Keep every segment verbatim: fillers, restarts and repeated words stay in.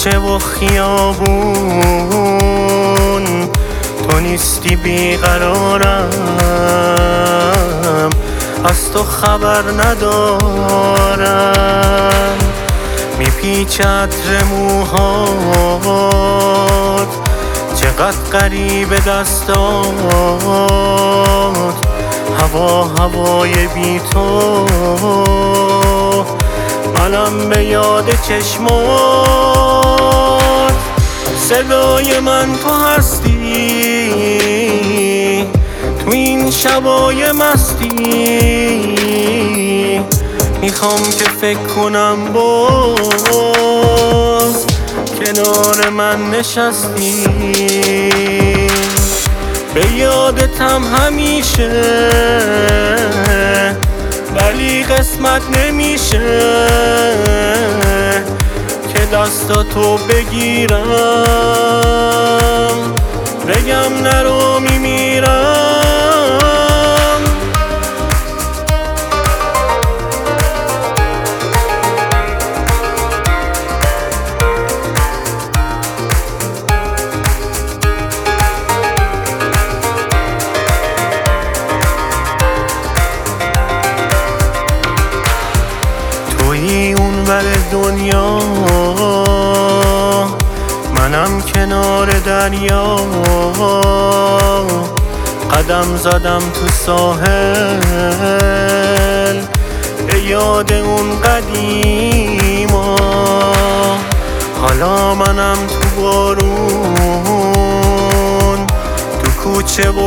کوچه و خیابون تو نیستی بیقرارم، از تو خبر ندارم. میپیچه عطر موهات، چقدر غریبه دستات، هوا هوای بی تو، منم به یاد چشمات. صدای من تو هستی تو این شبای مستی، میخوام که فکر کنم باز کنار من نشستی. به یادتم همیشه ولی قسمت نمیشه که دستاتو بگیرم، بگم نرو میمیرم. تویی اون ور دنیا، منم کنار دریا. قدم زدم تو ساحل به یاد اون قدیما. حالا منم تو بارون، تو کوچه و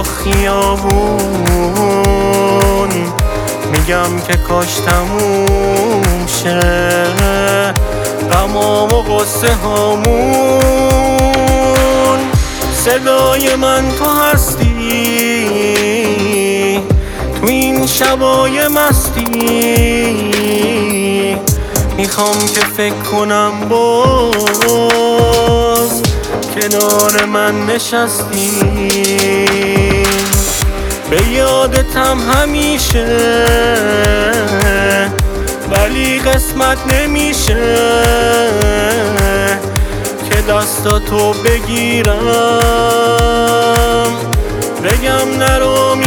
خیابون، میگم که کاش تموم شه غمام و غصه هامون. صدای من تو هستی تو این شبای مستی، میخوام که فکر کنم باز کنار من نشستی. به یادتم همیشه ولی قسمت نمیشه که دستاتو بگیرم، بگم نرو